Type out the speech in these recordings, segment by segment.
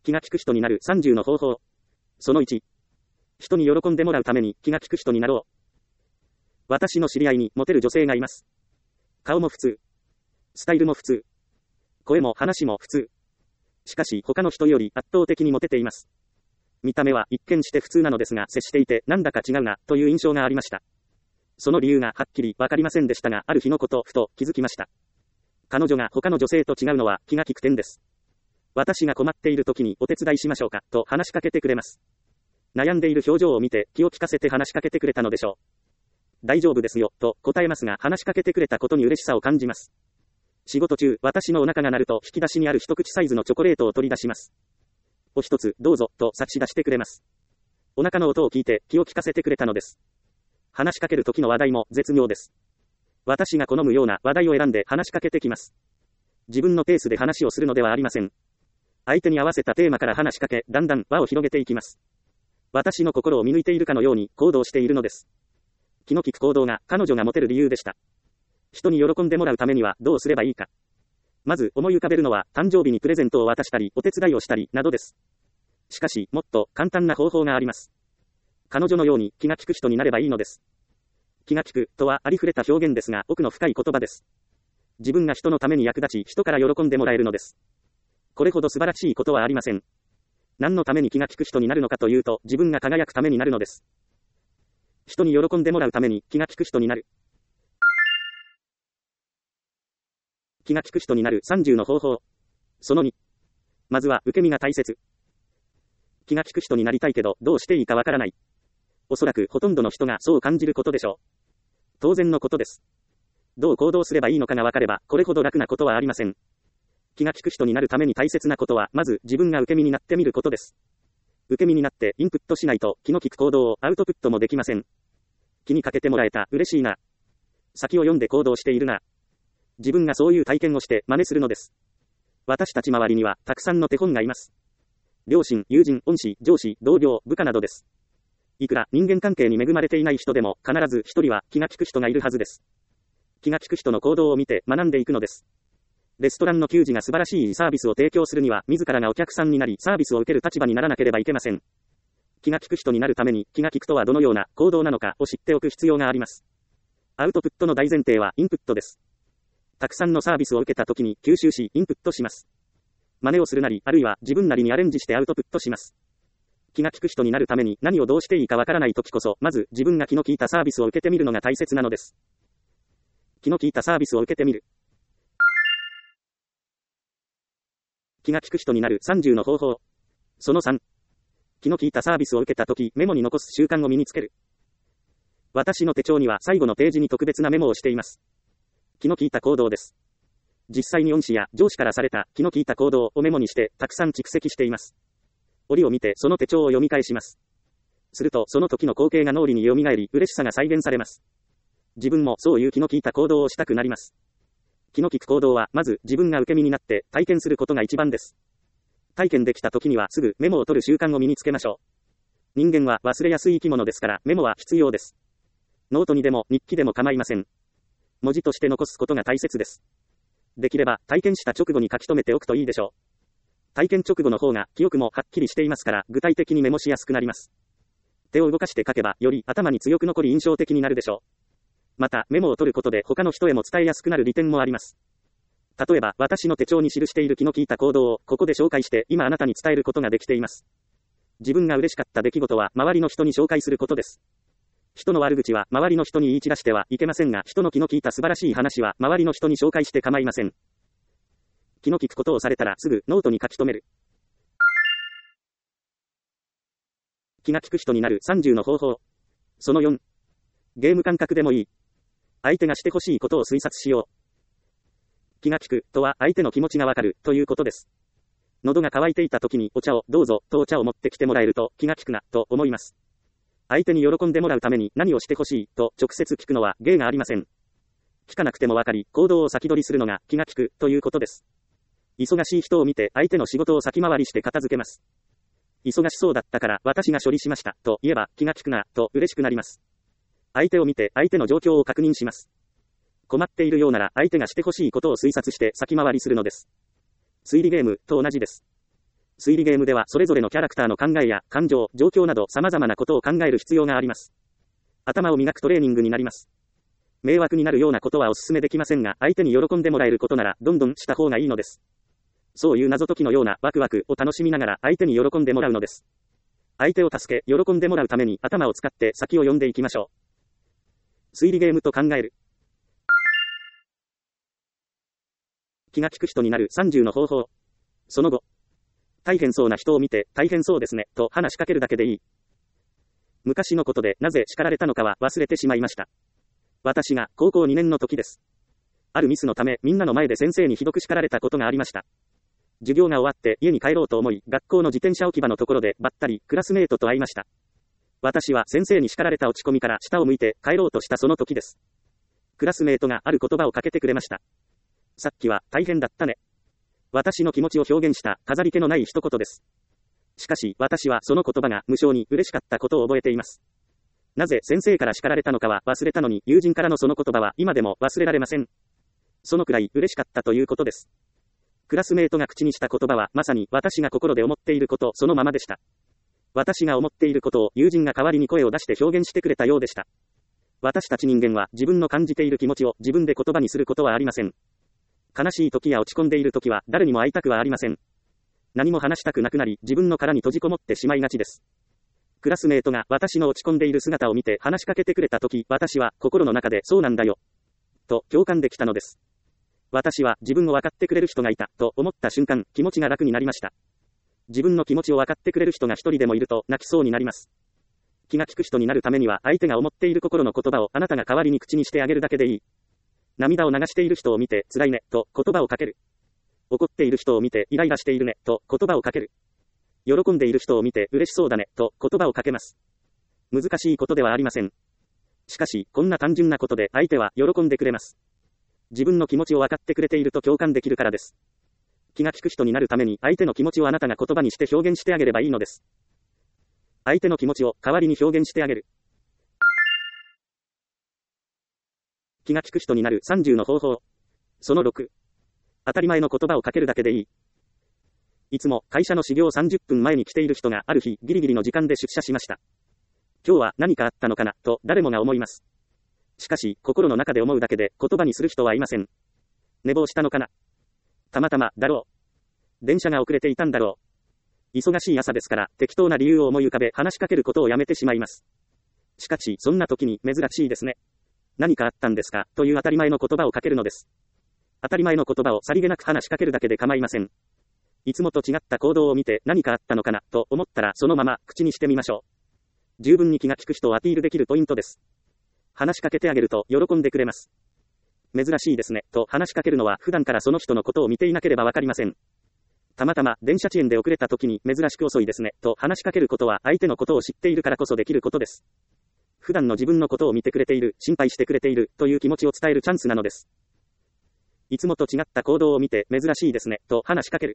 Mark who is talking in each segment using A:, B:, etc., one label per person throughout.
A: 気が利く人になる30の方法。その1。人に喜んでもらうために気が利く人になろう。私の知り合いにモテる女性がいます。顔も普通。スタイルも普通。声も話も普通。しかし他の人より圧倒的にモテています。見た目は一見して普通なのですが、接していてなんだか違うなという印象がありました。その理由がはっきりわかりませんでしたが、ある日のこと、ふと気づきました。彼女が他の女性と違うのは気が利く点です。私が困っている時にお手伝いしましょうかと話しかけてくれます。悩んでいる表情を見て気を利かせて話しかけてくれたのでしょう。大丈夫ですよと答えますが、話しかけてくれたことに嬉しさを感じます。仕事中、私のお腹が鳴ると引き出しにある一口サイズのチョコレートを取り出します。お一つどうぞと差し出してくれます。お腹の音を聞いて気を利かせてくれたのです。話しかける時の話題も絶妙です。私が好むような話題を選んで話しかけてきます。自分のペースで話をするのではありません。相手に合わせたテーマから話しかけ、だんだん輪を広げていきます。私の心を見抜いているかのように行動しているのです。気の利く行動が彼女がモテる理由でした。人に喜んでもらうためにはどうすればいいか。まず思い浮かべるのは、誕生日にプレゼントを渡したり、お手伝いをしたりなどです。しかし、もっと簡単な方法があります。彼女のように気が利く人になればいいのです。気が利くとはありふれた表現ですが、奥の深い言葉です。自分が人のために役立ち、人から喜んでもらえるのです。これほど素晴らしいことはありません。何のために気が利く人になるのかというと、自分が輝くためになるのです。人に喜んでもらうために気が利く人になる。気が利く人になる30の方法。その2。まずは受け身が大切。気が利く人になりたいけど、どうしていいかわからない。おそらくほとんどの人がそう感じることでしょう。当然のことです。どう行動すればいいのかがわかれば、これほど楽なことはありません。気が利く人になるために大切なことは、まず自分が受け身になってみることです。受け身になってインプットしないと、気の利く行動をアウトプットもできません。気にかけてもらえた、嬉しいな。先を読んで行動しているな。自分がそういう体験をして真似するのです。私たち周りにはたくさんの手本がいます。両親、友人、恩師、上司、同僚、部下などです。いくら人間関係に恵まれていない人でも必ず一人は気が利く人がいるはずです。気が利く人の行動を見て学んでいくのです。レストランの給仕が素晴らしいサービスを提供するには自らがお客さんになりサービスを受ける立場にならなければいけません。気が利く人になるために気が利くとはどのような行動なのかを知っておく必要があります。アウトプットの大前提はインプットです。たくさんのサービスを受けた時に吸収しインプットします。真似をするなり、あるいは自分なりにアレンジしてアウトプットします。気が利く人になるために何をどうしていいかわからない時こそ、まず自分が気の利いたサービスを受けてみるのが大切なのです。気の利いたサービスを受けてみる。気が利く人になる30の方法。その3。気の利いたサービスを受けた時、メモに残す習慣を身につける。私の手帳には最後のページに特別なメモをしています。気の利いた行動です。実際に恩師や上司からされた気の利いた行動をメモにしてたくさん蓄積しています。折を見てその手帳を読み返します。するとその時の光景が脳裏に蘇り、嬉しさが再現されます。自分もそういう気の利いた行動をしたくなります。気の利く行動はまず自分が受け身になって体験することが一番です。体験できた時にはすぐメモを取る習慣を身につけましょう。人間は忘れやすい生き物ですからメモは必要です。ノートにでも日記でも構いません。文字として残すことが大切です。できれば体験した直後に書き留めておくといいでしょう。体験直後の方が記憶もはっきりしていますから具体的にメモしやすくなります。手を動かして書けばより頭に強く残り印象的になるでしょう。またメモを取ることで他の人へも伝えやすくなる利点もあります。例えば私の手帳に記している気の利いた行動をここで紹介して今あなたに伝えることができています。自分が嬉しかった出来事は周りの人に紹介することです。人の悪口は周りの人に言い散らしてはいけませんが、人の気の利いた素晴らしい話は周りの人に紹介して構いません。気の利くことをされたらすぐノートに書き留める。気が利く人になる30の方法。その4。ゲーム感覚でもいい。相手がしてほしいことを推察しよう。気が利くとは相手の気持ちがわかるということです。喉が渇いていた時にお茶をどうぞとお茶を持ってきてもらえると気が利くなと思います。相手に喜んでもらうために何をしてほしいと直接聞くのは芸がありません。聞かなくてもわかり行動を先取りするのが気が利くということです。忙しい人を見て相手の仕事を先回りして片付けます。忙しそうだったから私が処理しましたと言えば気が利くなと嬉しくなります。相手を見て相手の状況を確認します。困っているようなら相手がしてほしいことを推察して先回りするのです。推理ゲームと同じです。 推理ゲームではそれぞれのキャラクターの考えや感情、状況など様々なことを考える必要があります。頭を磨くトレーニングになります。迷惑になるようなことはお勧めできませんが、相手に喜んでもらえることならどんどんした方がいいのです。そういう謎解きのようなワクワクを楽しみながら相手に喜んでもらうのです。相手を助け、喜んでもらうために頭を使って先を読んでいきましょう。推理ゲームと考える。気が利く人になる30の方法。その後、大変そうな人を見て、大変そうですね、と話しかけるだけでいい。昔のことでなぜ叱られたのかは忘れてしまいました。私が高校2年の時です。あるミスのためみんなの前で先生にひどく叱られたことがありました。授業が終わって家に帰ろうと思い、学校の自転車置き場のところでばったりクラスメートと会いました。私は先生に叱られた落ち込みから下を向いて帰ろうとしたその時です。クラスメートがある言葉をかけてくれました。さっきは大変だったね。私の気持ちを表現した飾り気のない一言です。しかし私はその言葉が無性に嬉しかったことを覚えています。なぜ先生から叱られたのかは忘れたのに、友人からのその言葉は今でも忘れられません。そのくらい嬉しかったということです。クラスメートが口にした言葉はまさに私が心で思っていることそのままでした。私が思っていることを友人が代わりに声を出して表現してくれたようでした。私たち人間は自分の感じている気持ちを自分で言葉にすることはありません。悲しい時や落ち込んでいる時は誰にも会いたくはありません。何も話したくなくなり自分の殻に閉じこもってしまいがちです。クラスメートが私の落ち込んでいる姿を見て話しかけてくれた時、私は心の中でそうなんだよと共感できたのです。私は自分を分かってくれる人がいたと思った瞬間、気持ちが楽になりました。自分の気持ちを分かってくれる人が一人でもいると泣きそうになります。気が利く人になるためには相手が思っている心の言葉をあなたが代わりに口にしてあげるだけでいい。涙を流している人を見て辛いねと言葉をかける。怒っている人を見てイライラしているねと言葉をかける。喜んでいる人を見て嬉しそうだねと言葉をかけます。難しいことではありません。しかしこんな単純なことで相手は喜んでくれます。自分の気持ちを分かってくれていると共感できるからです。気が利く人になるために相手の気持ちをあなたが言葉にして表現してあげればいいのです。相手の気持ちを代わりに表現してあげる。気が利く人になる30の方法。その6。当たり前の言葉をかけるだけでいい。いつも会社の始業30分前に来ている人がある日ギリギリの時間で出社しました。今日は何かあったのかなと誰もが思います。しかし心の中で思うだけで言葉にする人はいません。寝坊したのかな。たまたまだろう。電車が遅れていたんだろう。忙しい朝ですから適当な理由を思い浮かべ話しかけることをやめてしまいます。しかしそんな時に珍しいですね。何かあったんですかという当たり前の言葉をかけるのです。当たり前の言葉をさりげなく話しかけるだけで構いません。いつもと違った行動を見て何かあったのかなと思ったらそのまま口にしてみましょう。十分に気が利く人をアピールできるポイントです。話しかけてあげると喜んでくれます。珍しいですねと話しかけるのは普段からその人のことを見ていなければわかりません。たまたま電車遅延で遅れた時に珍しく遅いですねと話しかけることは相手のことを知っているからこそできることです。普段の自分のことを見てくれている、心配してくれているという気持ちを伝えるチャンスなのです。いつもと違った行動を見て珍しいですねと話しかける。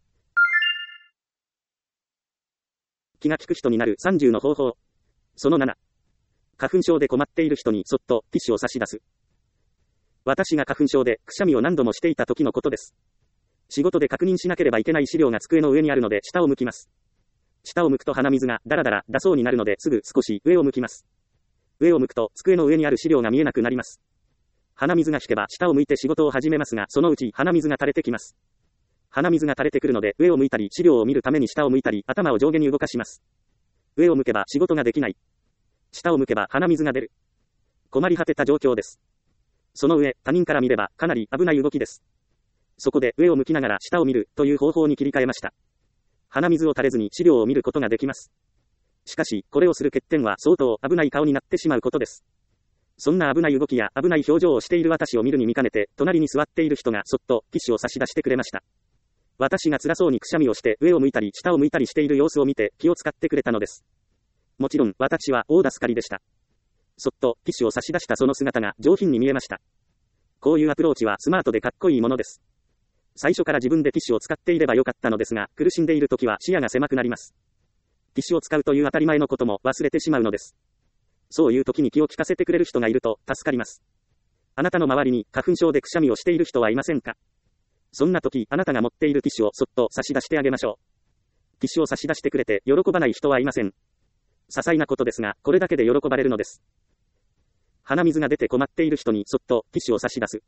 A: 気が利く人になる30の方法。その7。花粉症で困っている人にそっとティッシュを差し出す。私が花粉症でくしゃみを何度もしていた時のことです。仕事で確認しなければいけない資料が机の上にあるので下を向きます。下を向くと鼻水がだらだら出そうになるのですぐ少し上を向きます。上を向くと机の上にある資料が見えなくなります。鼻水が引けば下を向いて仕事を始めますが、そのうち鼻水が垂れてきます。鼻水が垂れてくるので上を向いたり資料を見るために下を向いたり頭を上下に動かします。上を向けば仕事ができない。下を向けば鼻水が出る。困り果てた状況です。その上、他人から見ればかなり危ない動きです。そこで上を向きながら下を見るという方法に切り替えました。鼻水を垂れずに資料を見ることができます。しかし、これをする欠点は相当危ない顔になってしまうことです。そんな危ない動きや危ない表情をしている私を見るに見かねて、隣に座っている人がそっとティッシュを差し出してくれました。私が辛そうにくしゃみをして上を向いたり下を向いたりしている様子を見て気を使ってくれたのです。もちろん私は大助かりでした。そっとティッシュを差し出したその姿が上品に見えました。こういうアプローチはスマートでかっこいいものです。最初から自分でティッシュを使っていればよかったのですが、苦しんでいるときは視野が狭くなります。ティッシュを使うという当たり前のことも忘れてしまうのです。そういう時に気を利かせてくれる人がいると助かります。あなたの周りに花粉症でくしゃみをしている人はいませんか？そんな時、あなたが持っているティッシュをそっと差し出してあげましょう。 ティッシュを差し出してくれて喜ばない人はいません。些細なことですが、これだけで喜ばれるのです。鼻水が出て困っている人にそっとティッシュを差し出す。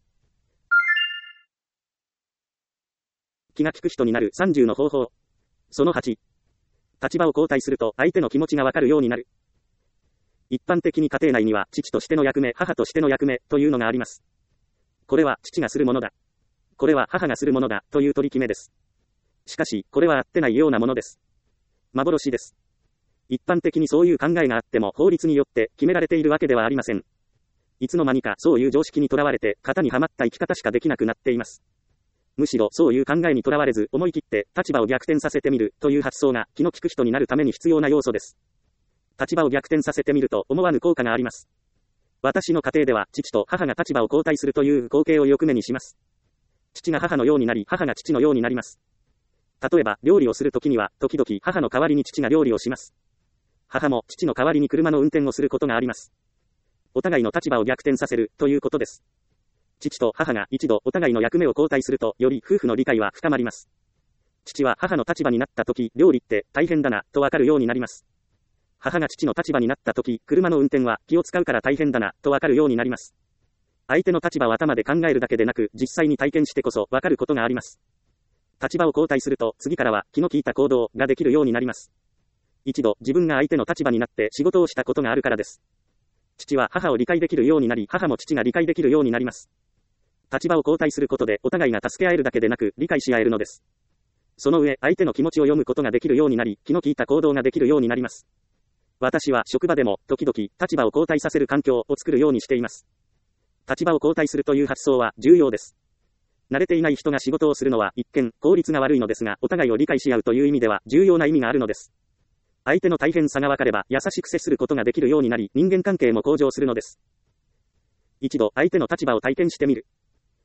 A: 気が利く人になる30の方法。その8。立場を交代すると相手の気持ちがわかるようになる。一般的に家庭内には父としての役目、母としての役目というのがあります。これは父がするものだ。これは母がするものだという取り決めです。しかし、これは合ってないようなものです。幻です。一般的にそういう考えがあっても法律によって決められているわけではありません。いつの間にかそういう常識にとらわれて型にはまった生き方しかできなくなっています。むしろそういう考えにとらわれず思い切って立場を逆転させてみるという発想が気の利く人になるために必要な要素です。立場を逆転させてみると思わぬ効果があります。私の家庭では父と母が立場を交代するという光景をよく目にします。父が母のようになり母が父のようになります。例えば料理をするときには時々母の代わりに父が料理をします。母も父の代わりに車の運転をすることがあります。お互いの立場を逆転させるということです。父と母が一度お互いの役目を交代するとより夫婦の理解は深まります。父は母の立場になったとき料理って大変だなとわかるようになります。母が父の立場になったとき車の運転は気を使うから大変だなとわかるようになります。相手の立場を頭で考えるだけでなく実際に体験してこそわかることがあります。立場を交代すると次からは気の利いた行動ができるようになります。一度自分が相手の立場になって仕事をしたことがあるからです。父は母を理解できるようになり母も父が理解できるようになります。立場を交代することでお互いが助け合えるだけでなく理解し合えるのです。その上相手の気持ちを読むことができるようになり気の利いた行動ができるようになります。私は職場でも時々立場を交代させる環境を作るようにしています。立場を交代するという発想は重要です。慣れていない人が仕事をするのは一見効率が悪いのですがお互いを理解し合うという意味では重要な意味があるのです。相手の大変さが分かれば優しく接することができるようになり人間関係も向上するのです。一度相手の立場を体験してみる。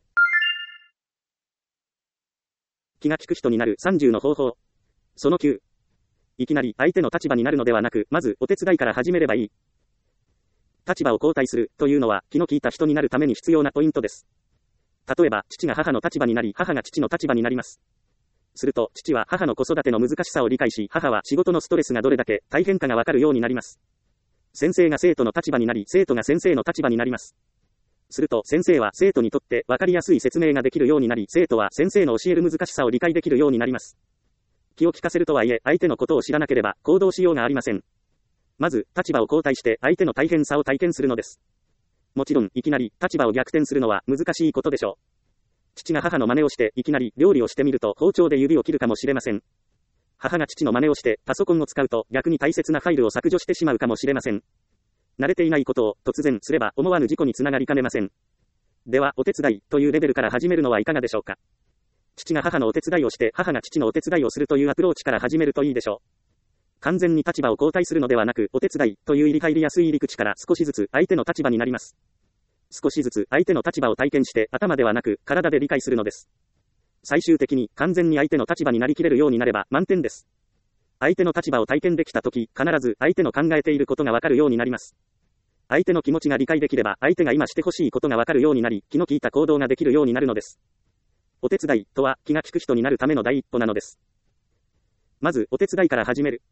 A: 気が利く人になる30の方法。その9。いきなり相手の立場になるのではなく、まずお手伝いから始めればいい。立場を交代するというのは気の利いた人になるために必要なポイントです。例えば父が母の立場になり母が父の立場になります。すると父は母の子育ての難しさを理解し母は仕事のストレスがどれだけ大変かがわかるようになります。先生が生徒の立場になり生徒が先生の立場になります。すると先生は生徒にとって分かりやすい説明ができるようになり生徒は先生の教える難しさを理解できるようになります。気を利かせるとはいえ相手のことを知らなければ行動しようがありません。まず立場を交代して相手の大変さを体験するのです。もちろんいきなり立場を逆転するのは難しいことでしょう。父が母の真似をしていきなり料理をしてみると包丁で指を切るかもしれません。母が父の真似をしてパソコンを使うと逆に大切なファイルを削除してしまうかもしれません。慣れていないことを突然すれば思わぬ事故につながりかねません。ではお手伝いというレベルから始めるのはいかがでしょうか。父が母のお手伝いをして母が父のお手伝いをするというアプローチから始めるといいでしょう。完全に立場を交代するのではなくお手伝いという入りやすい入り口から少しずつ相手の立場になります。少しずつ相手の立場を体験して頭ではなく体で理解するのです。最終的に完全に相手の立場になりきれるようになれば満点です。相手の立場を体験できたとき必ず相手の考えていることがわかるようになります。相手の気持ちが理解できれば相手が今してほしいことがわかるようになり気の利いた行動ができるようになるのです。お手伝いとは気が利く人になるための第一歩なのです。まずお手伝いから始める。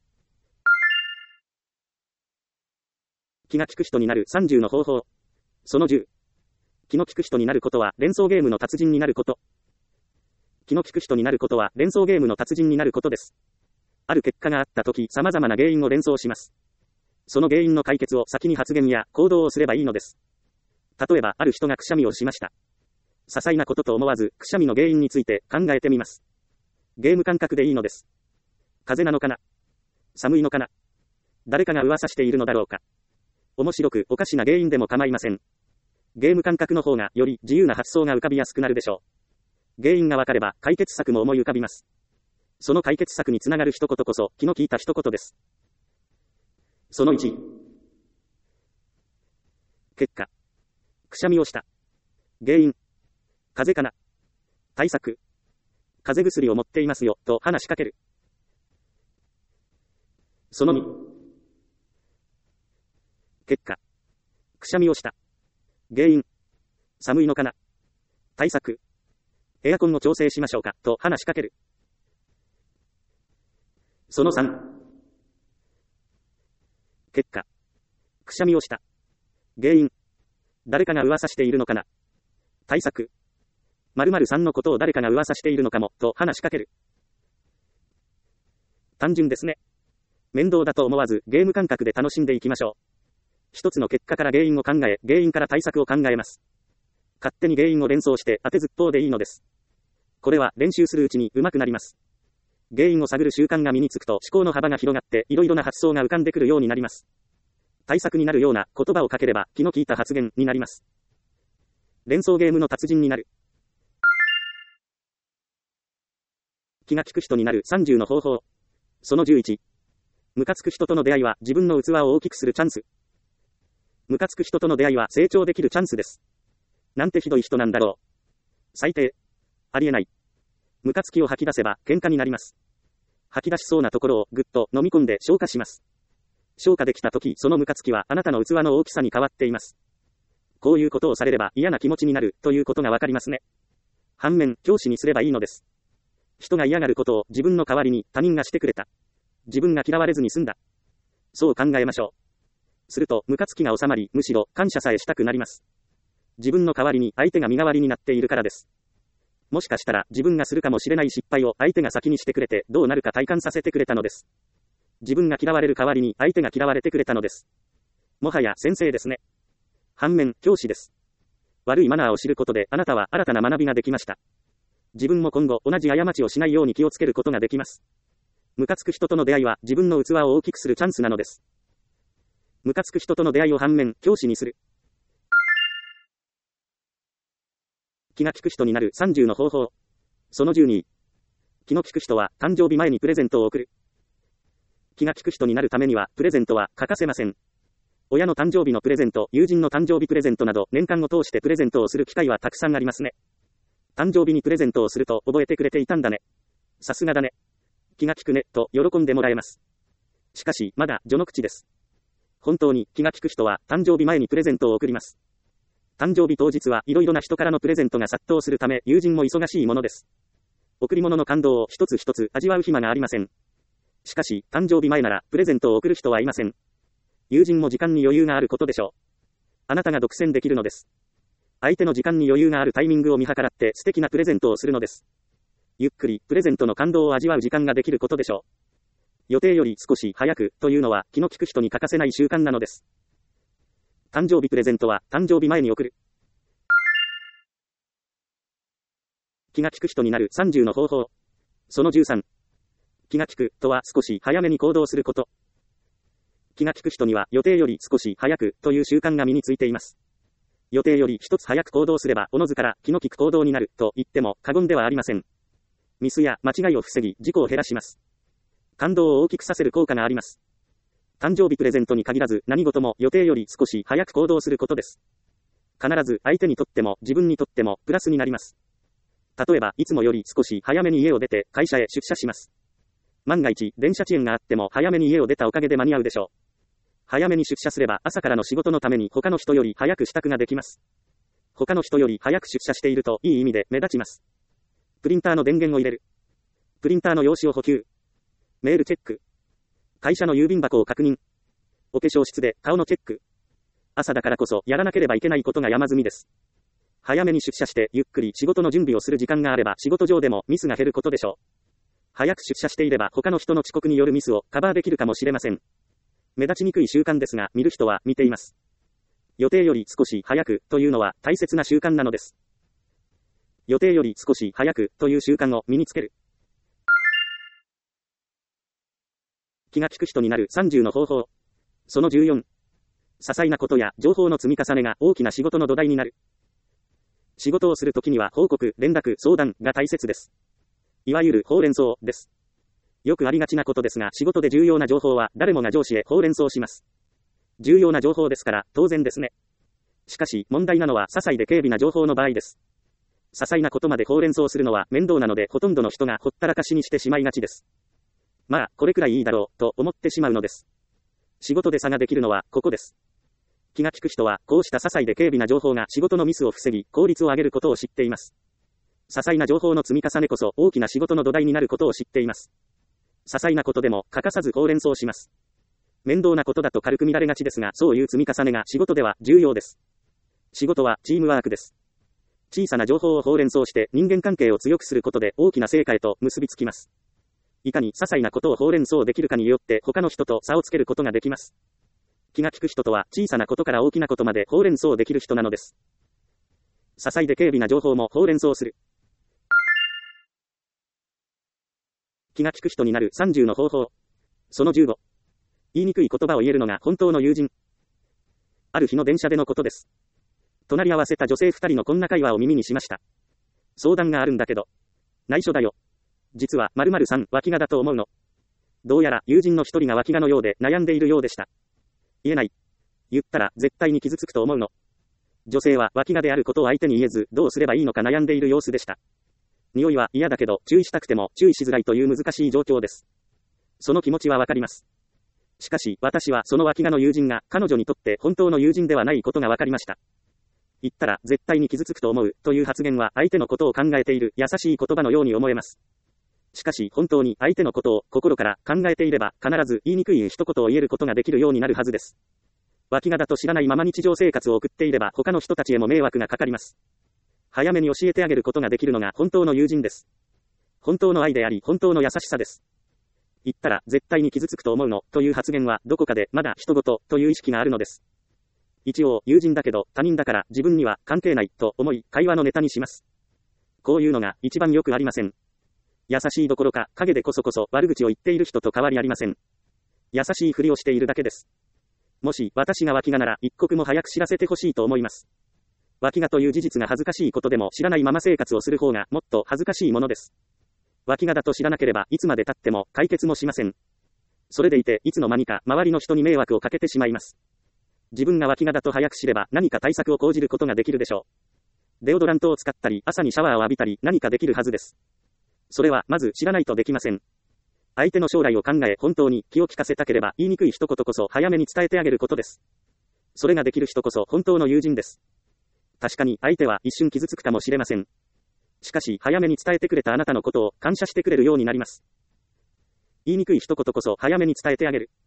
A: 気が利く人になる30の方法。その10。気の利く人になることは連想ゲームの達人になること。気の利く人になることは連想ゲームの達人になることです。ある結果があったとき様々な原因を連想します。その原因の解決を先に発言や行動をすればいいのです。例えばある人がくしゃみをしました。些細なことと思わずくしゃみの原因について考えてみます。ゲーム感覚でいいのです。風邪なのかな、寒いのかな、誰かが噂しているのだろうか。面白くおかしな原因でも構いません。ゲーム感覚の方がより自由な発想が浮かびやすくなるでしょう。原因がわかれば解決策も思い浮かびます。その解決策につながる一言こそ気の利いた一言です。その1。結果。くしゃみをした。原因。風邪かな。対策。風邪薬を持っていますよ、と話しかける。その2。結果。くしゃみをした。原因。寒いのかな。対策。エアコンを調整しましょうか、と話しかける。 その3。結果。くしゃみをした。原因。誰かが噂しているのかな。対策。〇〇さんのことを誰かが噂しているのかも、と話しかける。単純ですね。面倒だと思わず、ゲーム感覚で楽しんでいきましょう。一つの結果から原因を考え、原因から対策を考えます。勝手に原因を連想して当てずっぽうでいいのです。これは練習するうちに上手くなります。原因を探る習慣が身につくと思考の幅が広がって、いろいろな発想が浮かんでくるようになります。対策になるような言葉をかければ気の利いた発言になります。連想ゲームの達人になる。気が利く人になる30の方法。その11。ムカつく人との出会いは自分の器を大きくするチャンス。ムカつく人との出会いは成長できるチャンスです。なんてひどい人なんだろう。最低。ありえない。ムカつきを吐き出せば喧嘩になります。吐き出しそうなところをぐっと飲み込んで消化します。消化できたとき、そのムカつきはあなたの器の大きさに変わっています。こういうことをされれば嫌な気持ちになるということがわかりますね。反面、教師にすればいいのです。人が嫌がることを自分の代わりに他人がしてくれた。自分が嫌われずに済んだ。そう考えましょう。すると、ムカつきが収まり、むしろ感謝さえしたくなります。自分の代わりに相手が身代わりになっているからです。もしかしたら自分がするかもしれない失敗を相手が先にしてくれてどうなるか体感させてくれたのです。自分が嫌われる代わりに相手が嫌われてくれたのです。もはや先生ですね。反面、教師です。悪いマナーを知ることであなたは新たな学びができました。自分も今後同じ過ちをしないように気をつけることができます。ムカつく人との出会いは自分の器を大きくするチャンスなのです。ムカつく人との出会いを反面、教師にする。気が利く人になる30の方法。その12。気の利く人は誕生日前にプレゼントを贈る。気が利く人になるためにはプレゼントは欠かせません。親の誕生日のプレゼント、友人の誕生日プレゼントなど年間を通してプレゼントをする機会はたくさんありますね。誕生日にプレゼントをすると覚えてくれていたんだね。さすがだね。気が利くね、と喜んでもらえます。しかし、まだ序の口です。本当に気が利く人は誕生日前にプレゼントを贈ります。誕生日当日はいろいろな人からのプレゼントが殺到するため友人も忙しいものです。贈り物の感動を一つ一つ味わう暇がありません。しかし、誕生日前ならプレゼントを贈る人はいません。友人も時間に余裕があることでしょう。あなたが独占できるのです。相手の時間に余裕があるタイミングを見計らって素敵なプレゼントをするのです。ゆっくりプレゼントの感動を味わう時間ができることでしょう。予定より少し早くというのは気の利く人に欠かせない習慣なのです。誕生日プレゼントは誕生日前に送る。気が利く人になる30の方法。その13。気が利くとは少し早めに行動すること。気が利く人には予定より少し早くという習慣が身についています。予定より一つ早く行動すればおのずから気の利く行動になると言っても過言ではありません。ミスや間違いを防ぎ事故を減らします。感動を大きくさせる効果があります。誕生日プレゼントに限らず何事も予定より少し早く行動することです。必ず相手にとっても自分にとってもプラスになります。例えばいつもより少し早めに家を出て会社へ出社します。万が一電車遅延があっても早めに家を出たおかげで間に合うでしょう。早めに出社すれば朝からの仕事のために他の人より早く支度ができます。他の人より早く出社しているといい意味で目立ちます。プリンターの電源を入れる。プリンターの用紙を補給。メールチェック。会社の郵便箱を確認。お化粧室で顔のチェック。朝だからこそやらなければいけないことが山積みです。早めに出社してゆっくり仕事の準備をする時間があれば仕事上でもミスが減ることでしょう。早く出社していれば他の人の遅刻によるミスをカバーできるかもしれません。目立ちにくい習慣ですが見る人は見ています。予定より少し早くというのは大切な習慣なのです。予定より少し早くという習慣を身につける。気が利く人になる30の方法。その14。些細なことや情報の積み重ねが大きな仕事の土台になる。仕事をするときには報告、連絡、相談が大切です。いわゆるほうれん草です。よくありがちなことですが仕事で重要な情報は誰もが上司へほうれん草します。重要な情報ですから当然ですね。しかし問題なのは些細で軽微な情報の場合です。些細なことまでほうれん草するのは面倒なのでほとんどの人がほったらかしにしてしまいがちです。まあ、これくらいいいだろう、と思ってしまうのです。仕事で差ができるのは、ここです。気が利く人は、こうした些細で軽微な情報が仕事のミスを防ぎ、効率を上げることを知っています。些細な情報の積み重ねこそ、大きな仕事の土台になることを知っています。 細なことでも欠かさずほうれん草します。面倒なことだと軽く見られがちですが、そういう積み重ねが仕事では重要です。仕事はチームワークです。小さな情報をほうれん草して人間関係を強くすることで大きな成果へと結びつきます。いかに些細なことをほうれん草できるかによって他の人と差をつけることができます。気が利く人とは小さなことから大きなことまでほうれん草できる人なのです。些細で軽微な情報もほうれん草する。気が利く人になる30の方法。その15。言いにくい言葉を言えるのが本当の友人。ある日の電車でのことです。隣り合わせた女性2人のこんな会話を耳にしました。相談があるんだけど。内緒だよ。実は〇〇さん脇がだと思うの。どうやら友人の一人が脇がのようで悩んでいるようでした。言えない。言ったら絶対に傷つくと思うの。女性は脇がであることを相手に言えずどうすればいいのか悩んでいる様子でした。匂いは嫌だけど注意したくても注意しづらいという難しい状況です。その気持ちはわかります。しかし私はその脇がの友人が彼女にとって本当の友人ではないことがわかりました。言ったら絶対に傷つくと思うという発言は相手のことを考えている優しい言葉のように思えます。しかし本当に相手のことを心から考えていれば必ず言いにくい一言を言えることができるようになるはずです。脇がだと知らないまま日常生活を送っていれば他の人たちへも迷惑がかかります。早めに教えてあげることができるのが本当の友人です。本当の愛であり本当の優しさです。言ったら絶対に傷つくと思うのという発言はどこかでまだ人事という意識があるのです。一応友人だけど他人だから自分には関係ないと思い会話のネタにします。こういうのが一番よくありません。優しいどころか陰でこそこそ悪口を言っている人と変わりありません。優しいふりをしているだけです。もし私が脇がなら一刻も早く知らせてほしいと思います。脇がという事実が恥ずかしいことでも知らないまま生活をする方がもっと恥ずかしいものです。脇がだと知らなければいつまで経っても解決もしません。それでいていつの間にか周りの人に迷惑をかけてしまいます。自分が脇がだと早く知れば何か対策を講じることができるでしょう。デオドラントを使ったり朝にシャワーを浴びたり何かできるはずです。それはまず知らないとできません。相手の将来を考え本当に気を利かせたければ言いにくい一言こそ早めに伝えてあげることです。それができる人こそ本当の友人です。確かに相手は一瞬傷つくかもしれません。しかし早めに伝えてくれたあなたのことを感謝してくれるようになります。言いにくい一言こそ早めに伝えてあげる。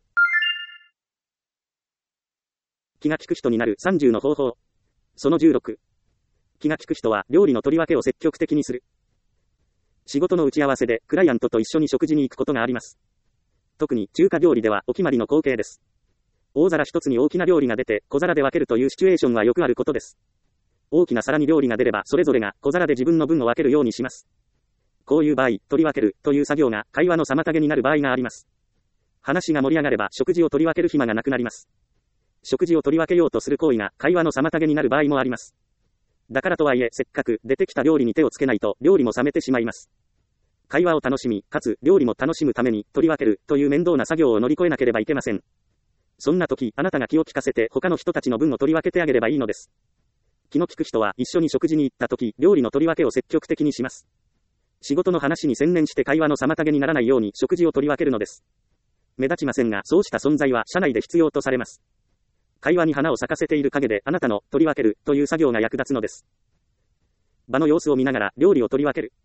A: 気が利く人になる30の方法。その16。気が利く人は料理の取り分けを積極的にする。仕事の打ち合わせでクライアントと一緒に食事に行くことがあります。特に中華料理ではお決まりの光景です。大皿一つに大きな料理が出て小皿で分けるというシチュエーションはよくあることです。大きな皿に料理が出ればそれぞれが小皿で自分の分を分けるようにします。こういう場合、取り分けるという作業が会話の妨げになる場合があります。話が盛り上がれば食事を取り分ける暇がなくなります。食事を取り分けようとする行為が会話の妨げになる場合もあります。だからとはいえせっかく出てきた料理に手をつけないと料理も冷めてしまいます。会話を楽しみ、かつ料理も楽しむために取り分けるという面倒な作業を乗り越えなければいけません。そんな時、あなたが気を利かせて他の人たちの分を取り分けてあげればいいのです。気の利く人は一緒に食事に行った時、料理の取り分けを積極的にします。仕事の話に専念して会話の妨げにならないように食事を取り分けるのです。目立ちませんが、そうした存在は社内で必要とされます。会話に花を咲かせている陰であなたの取り分けるという作業が役立つのです。場の様子を見ながら料理を取り分ける。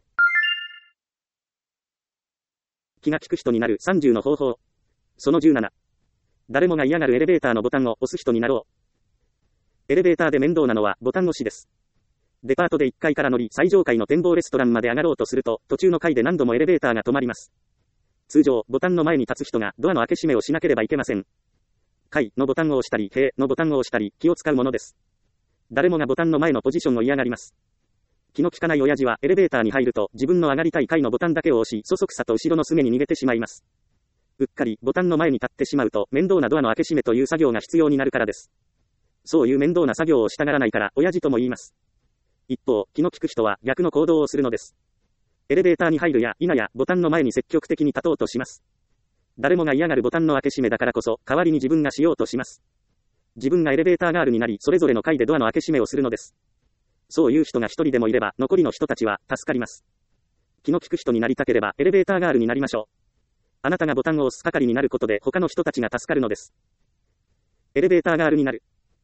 A: 気が利く人になる30の方法。その17。誰もが嫌がるエレベーターのボタンを押す人になろう。エレベーターで面倒なのはボタン押しです。デパートで1階から乗り最上階の展望レストランまで上がろうとすると途中の階で何度もエレベーターが止まります。通常、ボタンの前に立つ人がドアの開け閉めをしなければいけません。階のボタンを押したり、閉のボタンを押したり気を使うものです。誰もがボタンの前のポジションを嫌がります。気の利かない親父はエレベーターに入ると自分の上がりたい階のボタンだけを押し、そそくさと後ろの隅に逃げてしまいます。うっかりボタンの前に立ってしまうと面倒なドアの開け閉めという作業が必要になるからです。そういう面倒な作業をしたがらないから親父とも言います。一方、気の利く人は逆の行動をするのです。エレベーターに入るや否やボタンの前に積極的に立とうとします。誰もが嫌がるボタンの開け閉めだからこそ代わりに自分がしようとします。自分がエレベーターガールになりそれぞれの階でドアの開け閉めをするのです。そういう人が一人でもいれば残りの人たちは助かります。気の利く人になりたければエレベーターガールになりましょう。あなたがボタンを押す係になることで他の人たちが助かるのです。エレベーターガールになる。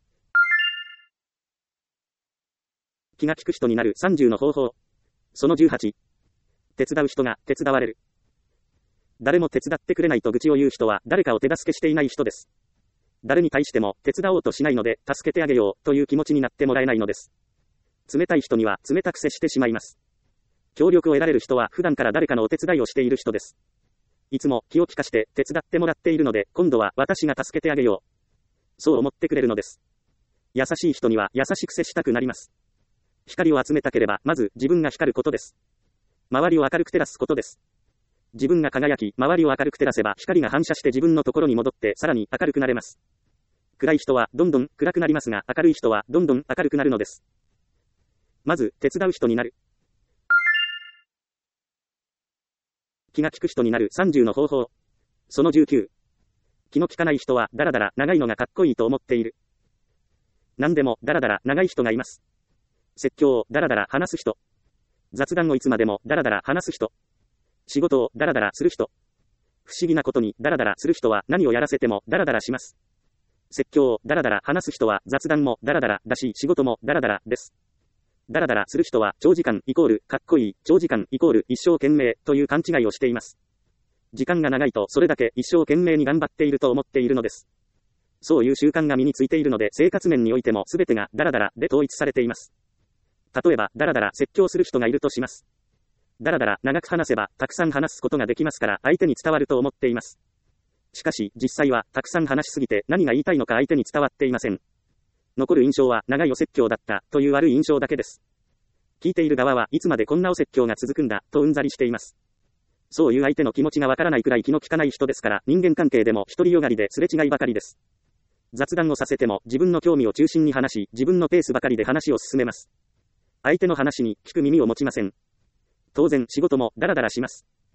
A: 気が利く人になる30の方法。その18。手伝う人が手伝われる。 誰も手伝ってくれないと愚痴を言う人は誰かを手助けしていない人です。誰に対しても手伝おうとしないので助けてあげようという気持ちになってもらえないのです。冷たい人には冷たく接してしまいます。協力を得られる人は普段から誰かのお手伝いをしている人です。いつも気を利かして手伝ってもらっているので今度は私が助けてあげよう。そう思ってくれるのです。優しい人には優しく接したくなります。光を集めたければまず自分が光ることです。周りを明るく照らすことです。自分が輝き周りを明るく照らせば光が反射して自分のところに戻ってさらに明るくなれます。暗い人はどんどん暗くなりますが明るい人はどんどん明るくなるのです。まず手伝う人になる。気が利く人になる30の方法。その19。気の利かない人はだらだら長いのがかっこいいと思っている。何でもだらだら長い人がいます。説教をだらだら話す人。雑談をいつまでもだらだら話す人。仕事をだらだらする人。不思議なことにだらだらする人は何をやらせてもだらだらします。説教をだらだら話す人は雑談もだらだらだし仕事もだらだらです。だらだらする人は長時間イコールかっこいい、長時間イコール一生懸命という勘違いをしています。時間が長いとそれだけ一生懸命に頑張っていると思っているのです。そういう習慣が身についているので生活面においても全てがだらだらで統一されています。例えばだらだら説教する人がいるとします。だらだら長く話せばたくさん話すことができますから相手に伝わると思っています。しかし実際はたくさん話しすぎて何が言いたいのか相手に伝わっていません。残る印象は長いお説教だったという悪い印象だけです。聞いている側はいつまでこんなお説教が続くんだとうんざりしています。そういう相手の気持ちがわからないくらい気の利かない人ですから人間関係でも独りよがりですれ違いばかりです。雑談をさせても自分の興味を中心に話し自分のペースばかりで話を進めます。相手の話に聞く耳を持ちません。当然仕事もダラダラします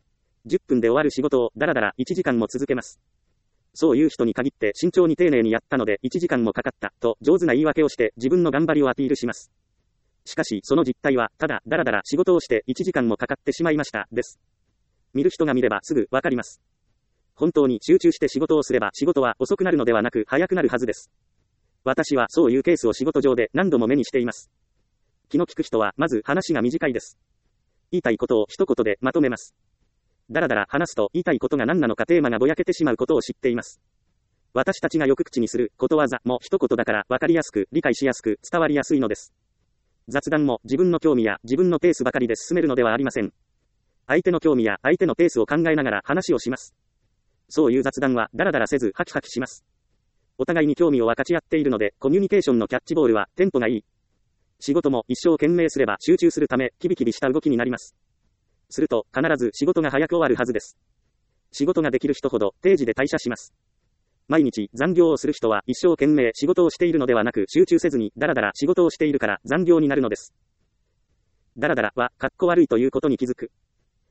A: 。10分で終わる仕事をダラダラ1時間も続けます。そういう人に限って慎重に丁寧にやったので1時間もかかったと上手な言い訳をして自分の頑張りをアピールします。しかしその実態はただダラダラ仕事をして1時間もかかってしまいましたです。見る人が見ればすぐわかります。本当に集中して仕事をすれば仕事は遅くなるのではなく早くなるはずです。私はそういうケースを仕事上で何度も目にしています。気の利く人はまず話が短いです。言いたいことを一言でまとめます。だらだら話すと言いたいことが何なのかテーマがぼやけてしまうことを知っています。私たちがよく口にすることわざも一言だから分かりやすく理解しやすく伝わりやすいのです。雑談も自分の興味や自分のペースばかりで進めるのではありません。相手の興味や相手のペースを考えながら話をします。そういう雑談はだらだらせずハキハキします。お互いに興味を分かち合っているのでコミュニケーションのキャッチボールはテンポがいい。仕事も一生懸命すれば集中するためキビキビした動きになります。すると必ず仕事が早く終わるはずです。仕事ができる人ほど定時で退社します。毎日残業をする人は一生懸命仕事をしているのではなく集中せずにダラダラ仕事をしているから残業になるのです。ダラダラはかっこ悪いということに気づく。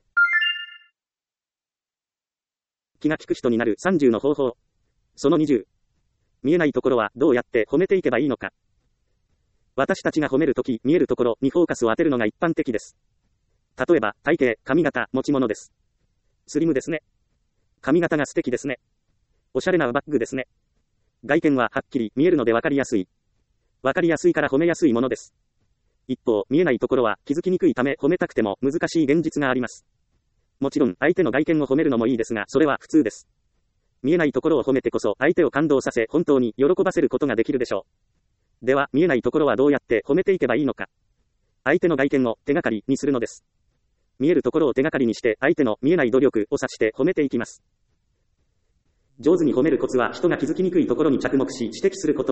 A: 気が利く人になる30の方法。その20。見えないところはどうやって褒めていけばいいのか。私たちが褒めるとき見えるところにフォーカスを当てるのが一般的です。例えば体型、髪型、持ち物です。スリムですね。髪型が素敵ですね。おしゃれなバッグですね。外見ははっきり見えるので分かりやすい。分かりやすいから褒めやすいものです。一方、見えないところは気づきにくいため褒めたくても難しい現実があります。もちろん相手の外見を褒めるのもいいですが、それは普通です。見えないところを褒めてこそ相手を感動させ本当に喜ばせることができるでしょう。では見えないところはどうやって褒めていけばいいのか。相手の外見を手がかりにするのです。見えるところを手がかりにして相手の見えない努力を指して褒めていきます。上手に褒めるコツは人が気づきにくいところに着目し指摘すること。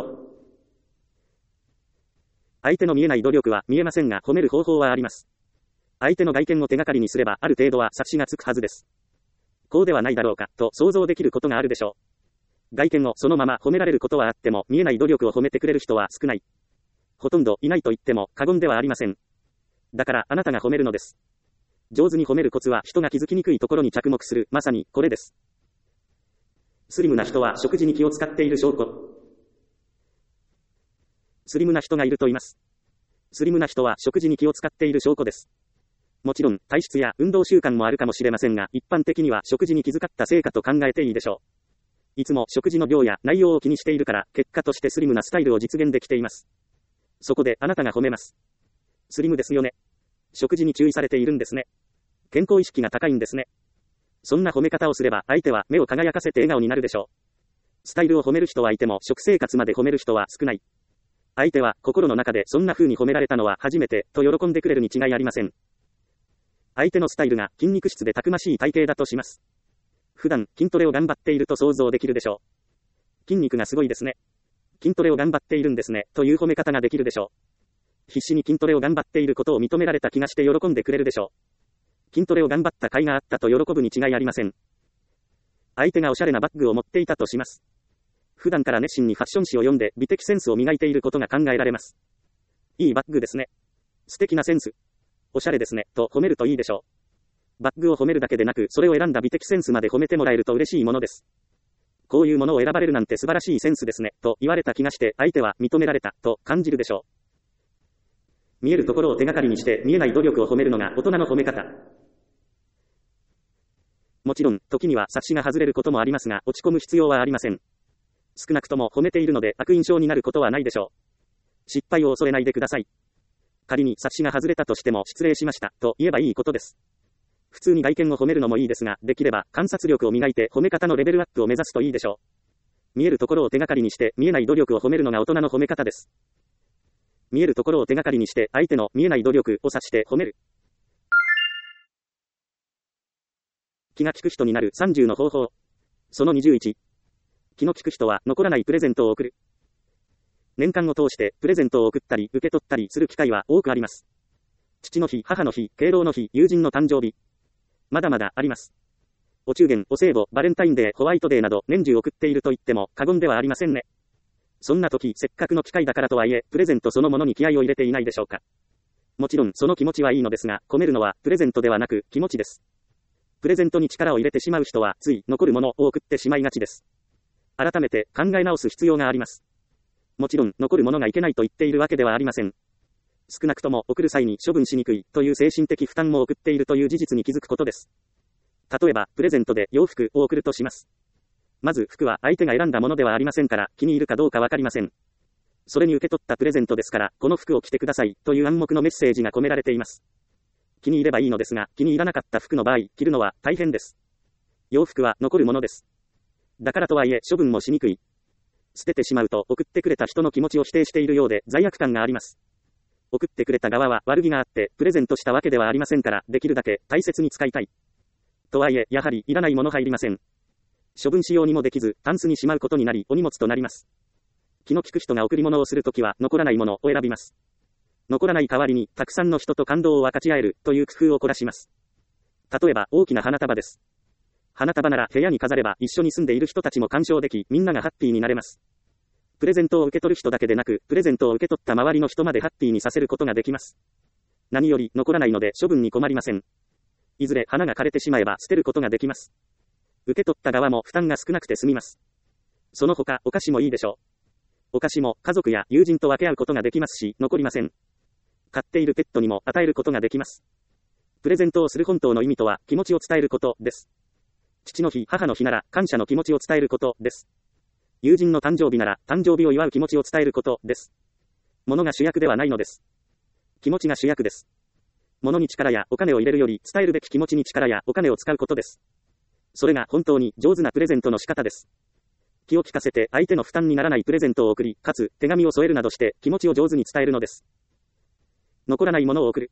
A: 相手の見えない努力は見えませんが褒める方法はあります。相手の外見を手がかりにすればある程度は察しがつくはずです。こうではないだろうかと想像できることがあるでしょう。外見をそのまま褒められることはあっても見えない努力を褒めてくれる人は少ない。ほとんどいないと言っても過言ではありません。だからあなたが褒めるのです。上手に褒めるコツは人が気づきにくいところに着目する、まさにこれです。スリムな人は食事に気を使っている証拠。スリムな人がいると言います。スリムな人は食事に気を使っている証拠です。もちろん体質や運動習慣もあるかもしれませんが、一般的には食事に気遣った成果と考えていいでしょう。いつも食事の量や内容を気にしているから、結果としてスリムなスタイルを実現できています。そこであなたが褒めます。スリムですよね。食事に注意されているんですね。健康意識が高いんですね。 そんな褒め方をすれば、相手は目を輝かせて笑顔になるでしょう。スタイルを褒める人はいても、食生活まで褒める人は少ない。相手は心の中でそんな風に褒められたのは初めて、と喜んでくれるに違いありません。相手のスタイルが筋肉質でたくましい体型だとします。普段、筋トレを頑張っていると想像できるでしょう。筋肉がすごいですね。筋トレを頑張っているんですね、という褒め方ができるでしょう。必死に筋トレを頑張っていることを認められた気がして喜んでくれるでしょう。筋トレを頑張った甲斐があったと喜ぶに違いありません。相手がおしゃれなバッグを持っていたとします。普段から熱心にファッション誌を読んで美的センスを磨いていることが考えられます。いいバッグですね。素敵なセンス。おしゃれですね、と褒めるといいでしょう。バッグを褒めるだけでなく、それを選んだ美的センスまで褒めてもらえると嬉しいものです。こういうものを選ばれるなんて素晴らしいセンスですね、と言われた気がして、相手は認められた、と感じるでしょう。見えるところを手がかりにして、見えない努力を褒めるのが大人の褒め方。もちろん、時には察しが外れることもありますが、落ち込む必要はありません。少なくとも褒めているので悪印象になることはないでしょう。失敗を恐れないでください。仮に察しが外れたとしても失礼しました、と言えばいいことです。普通に外見を褒めるのもいいですが、できれば観察力を磨いて褒め方のレベルアップを目指すといいでしょう。見えるところを手がかりにして見えない努力を褒めるのが大人の褒め方です。見えるところを手がかりにして相手の見えない努力を指して褒める。気が利く人になる30の方法。その21。気の利く人は残らないプレゼントを贈る。年間を通してプレゼントを贈ったり受け取ったりする機会は多くあります。父の日、母の日、敬老の日、友人の誕生日。まだまだあります。お中元、お歳暮、バレンタインデー、ホワイトデーなど年中送っていると言っても過言ではありませんね。そんな時、せっかくの機会だからとはいえ、プレゼントそのものに気合を入れていないでしょうか。もちろんその気持ちはいいのですが、込めるのはプレゼントではなく気持ちです。プレゼントに力を入れてしまう人はつい残るものを送ってしまいがちです。改めて考え直す必要があります。もちろん残るものがいけないと言っているわけではありません。少なくとも送る際に処分しにくいという精神的負担も送っているという事実に気づくことです。例えばプレゼントで洋服を送るとします。まず服は相手が選んだものではありませんから気に入るかどうかわかりません。それに受け取ったプレゼントですからこの服を着てくださいという暗黙のメッセージが込められています。気に入ればいいのですが気に入らなかった服の場合着るのは大変です。洋服は残るものです。だからとはいえ処分もしにくい。捨ててしまうと送ってくれた人の気持ちを否定しているようで罪悪感があります。送ってくれた側は悪気があってプレゼントしたわけではありませんからできるだけ大切に使いたい。とはいえやはりいらないもの入りません。処分しようにもできずタンスにしまうことになりお荷物となります。気の利く人が贈り物をするときは残らないものを選びます。残らない代わりにたくさんの人と感動を分かち合えるという工夫を凝らします。例えば大きな花束です。花束なら部屋に飾れば一緒に住んでいる人たちも鑑賞できみんながハッピーになれます。プレゼントを受け取る人だけでなくプレゼントを受け取った周りの人までハッピーにさせることができます。何より残らないので処分に困りません。いずれ花が枯れてしまえば捨てることができます。受け取った側も負担が少なくて済みます。その他お菓子もいいでしょう。お菓子も家族や友人と分け合うことができますし残りません。飼っているペットにも与えることができます。プレゼントをする本当の意味とは気持ちを伝えることです。父の日、母の日なら感謝の気持ちを伝えることです。友人の誕生日なら誕生日を祝う気持ちを伝えることです。物が主役ではないのです。気持ちが主役です。物に力やお金を入れるより伝えるべき気持ちに力やお金を使うことです。それが本当に上手なプレゼントの仕方です。気を利かせて相手の負担にならないプレゼントを送り、かつ手紙を添えるなどして気持ちを上手に伝えるのです。残らないものを送る。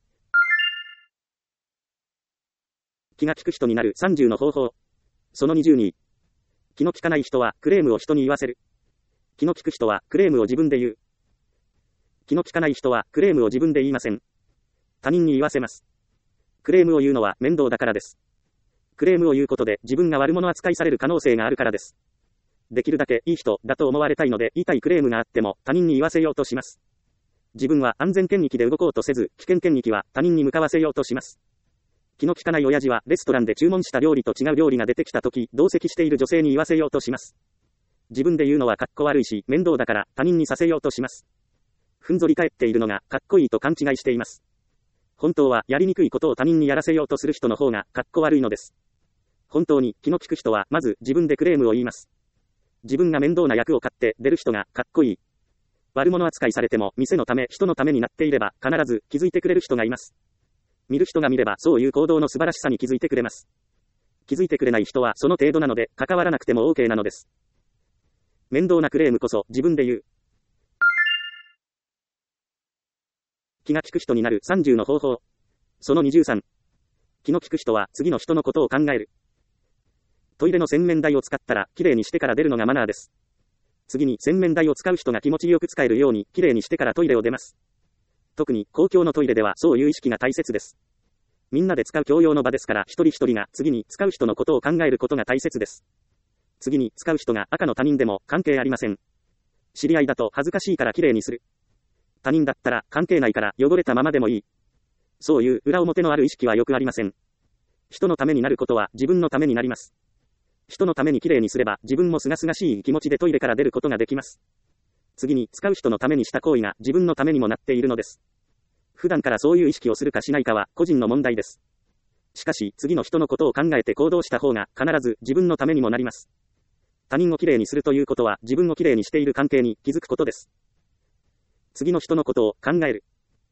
A: 気が利く人になる30の方法。その20に。気の利かない人はクレームを人に言わせる。気の利く人はクレームを自分で言う。気の利かない人はクレームを自分で言いません。他人に言わせます。クレームを言うのは面倒だからです。クレームを言うことで自分が悪者扱いされる可能性があるからです。できるだけいい人だと思われたいので痛いクレームがあっても他人に言わせようとします。自分は安全圏域で動こうとせず危険圏域は他人に向かわせようとします。気の利かない親父はレストランで注文した料理と違う料理が出てきたとき同席している女性に言わせようとします。自分で言うのはかっこ悪いし面倒だから他人にさせようとします。ふんぞり返っているのがかっこいいと勘違いしています。本当はやりにくいことを他人にやらせようとする人の方がかっこ悪いのです。本当に気の利く人はまず自分でクレームを言います。自分が面倒な役を買って出る人がかっこいい。悪者扱いされても店のため人のためになっていれば必ず気づいてくれる人がいます。見る人が見ればそういう行動の素晴らしさに気づいてくれます。 気づいてくれない人はその程度なので、関わらなくても OK なのです。面倒なクレームこそ自分で言う。気が利く人になる30の方法。その23。気の利く人は次の人のことを考える。トイレの洗面台を使ったらきれいにしてから出るのがマナーです。次に洗面台を使う人が気持ちよく使えるようにきれいにしてからトイレを出ます。特に公共のトイレではそういう意識が大切です。みんなで使う共用の場ですから一人一人が次に使う人のことを考えることが大切です。次に使う人が赤の他人でも関係ありません。知り合いだと恥ずかしいからきれいにする。他人だったら関係ないから汚れたままでもいい。そういう裏表のある意識はよくありません。人のためになることは自分のためになります。人のためにきれいにすれば自分もすがすがしい気持ちでトイレから出ることができます。次に使う人のためにした行為が自分のためにもなっているのです。普段からそういう意識をするかしないかは個人の問題です。しかし次の人のことを考えて行動した方が必ず自分のためにもなります。他人をきれいにするということは自分をきれいにしている関係に気づくことです。次の人のことを考える。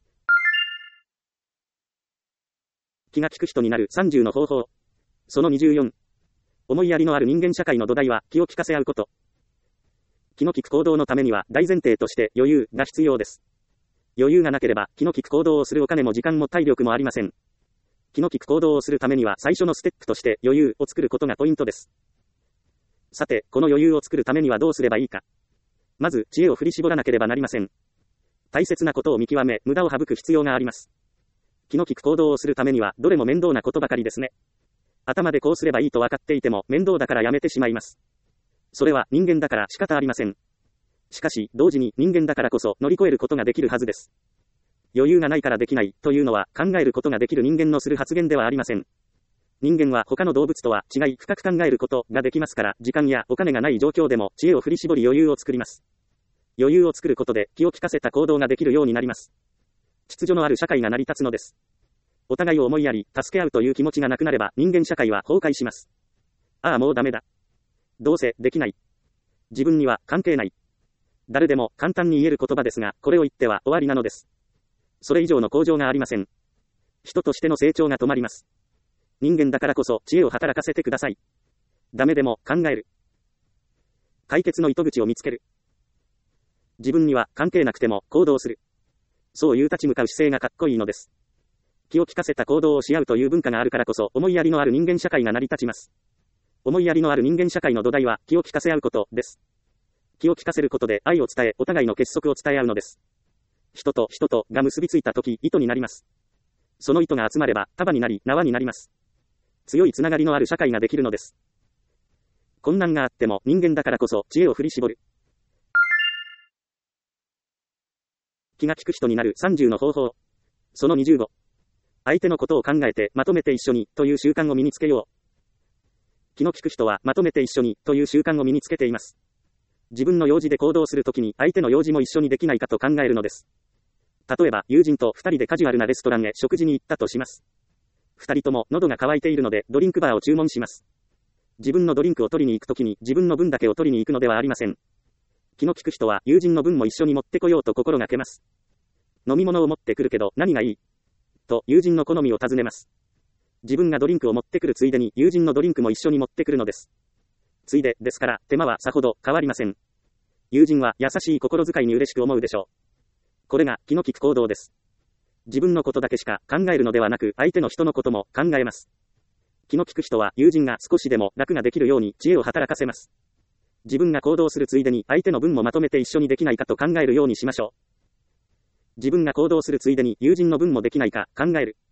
A: 気が利く人になる30の方法。その24。思いやりのある人間社会の土台は気を利かせ合うこと。気の利く行動のためには大前提として余裕が必要です。余裕がなければ気の利く行動をするお金も時間も体力もありません。気の利く行動をするためには最初のステップとして余裕を作ることがポイントです。さて、この余裕を作るためにはどうすればいいか。まず、知恵を振り絞らなければなりません。大切なことを見極め、無駄を省く必要があります。気の利く行動をするためにはどれも面倒なことばかりですね。頭でこうすればいいと分かっていても面倒だからやめてしまいます。それは人間だから仕方ありません。しかし、同時に人間だからこそ乗り越えることができるはずです。余裕がないからできないというのは考えることができる人間のする発言ではありません。人間は他の動物とは違い深く考えることができますから、時間やお金がない状況でも知恵を振り絞り余裕を作ります。余裕を作ることで気を利かせた行動ができるようになります。秩序のある社会が成り立つのです。お互いを思いやり、助け合うという気持ちがなくなれば人間社会は崩壊します。ああもうダメだ。どうせできない。自分には関係ない。誰でも簡単に言える言葉ですが、これを言っては終わりなのです。それ以上の向上がありません。人としての成長が止まります。人間だからこそ知恵を働かせてください。ダメでも考える。解決の糸口を見つける。自分には関係なくても行動する。そういう立ち向かう姿勢がかっこいいのです。気を利かせた行動をし合うという文化があるからこそ思いやりのある人間社会が成り立ちます。思いやりのある人間社会の土台は気を利かせ合うことです。気を利かせることで愛を伝え、お互いの結束を伝え合うのです。人と人とが結びついたとき、糸になります。その糸が集まれば束になり縄になります。強いつながりのある社会ができるのです。困難があっても人間だからこそ知恵を振り絞る。気が利く人になる30の方法。その25。相手のことを考えてまとめて一緒にという習慣を身につけよう。気の利く人はまとめて一緒にという習慣を身につけています。自分の用事で行動するときに相手の用事も一緒にできないかと考えるのです。例えば友人と2人でカジュアルなレストランへ食事に行ったとします。2人とも喉が渇いているのでドリンクバーを注文します。自分のドリンクを取りに行くときに自分の分だけを取りに行くのではありません。気の利く人は友人の分も一緒に持ってこようと心がけます。飲み物を持ってくるけど何がいいと友人の好みを尋ねます。自分がドリンクを持ってくるついでに友人のドリンクも一緒に持ってくるのです。ついでですから手間はさほど変わりません。友人は優しい心遣いに嬉しく思うでしょう。これが気の利く行動です。自分のことだけしか考えるのではなく相手の人のことも考えます。気の利く人は友人が少しでも楽ができるように知恵を働かせます。自分が行動するついでに相手の分もまとめて一緒にできないかと考えるようにしましょう。自分が行動するついでに友人の分もできないか考える。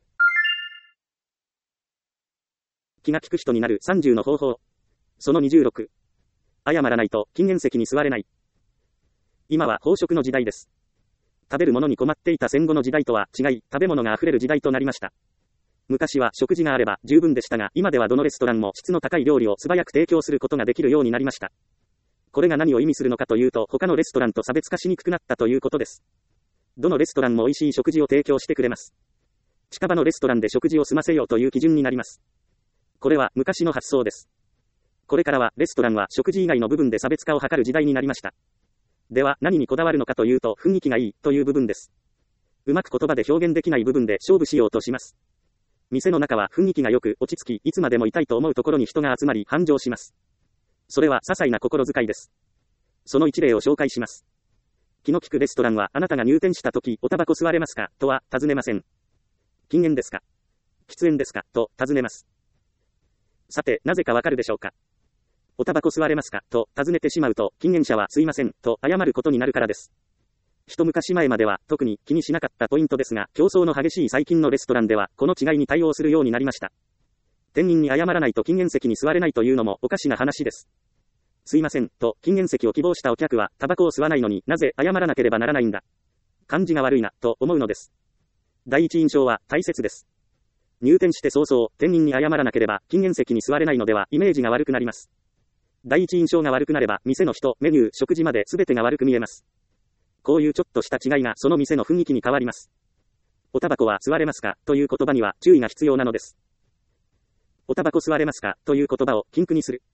A: 気が利く人になる30の方法。その26。謝らないと禁煙席に座れない。今は飽食の時代です。食べるものに困っていた戦後の時代とは違い、食べ物が溢れる時代となりました。昔は食事があれば十分でしたが、今ではどのレストランも質の高い料理を素早く提供することができるようになりました。これが何を意味するのかというと、他のレストランと差別化しにくくなったということです。どのレストランも美味しい食事を提供してくれます。近場のレストランで食事を済ませようという基準になります。これは昔の発想です。これからはレストランは食事以外の部分で差別化を図る時代になりました。では何にこだわるのかというと、雰囲気がいいという部分です。うまく言葉で表現できない部分で勝負しようとします。 店の中は雰囲気が良く落ち着き、いつまでもいたいと思うところに人が集まり繁盛します。それは些細な心遣いです。その一例を紹介します。気の利くレストランはあなたが入店した時、おタバコ吸われますかとは尋ねません。禁煙ですか、喫煙ですかと尋ねます。さて、なぜかわかるでしょうか。おタバコ吸われますかと尋ねてしまうと、禁煙者はすいませんと謝ることになるからです。一昔前までは特に気にしなかったポイントですが、競争の激しい最近のレストランでは、この違いに対応するようになりました。店員に謝らないと禁煙席に座れないというのもおかしな話です。すいませんと禁煙席を希望したお客は、タバコを吸わないのになぜ謝らなければならないんだ。感じが悪いなと思うのです。第一印象は大切です。入店して早々、店員に謝らなければ禁煙席に座れないのではイメージが悪くなります。第一印象が悪くなれば、店の人、メニュー、食事まで全てが悪く見えます。こういうちょっとした違いがその店の雰囲気に変わります。おタバコは吸われますかという言葉には注意が必要なのです。おタバコ吸われますかという言葉を禁句にする。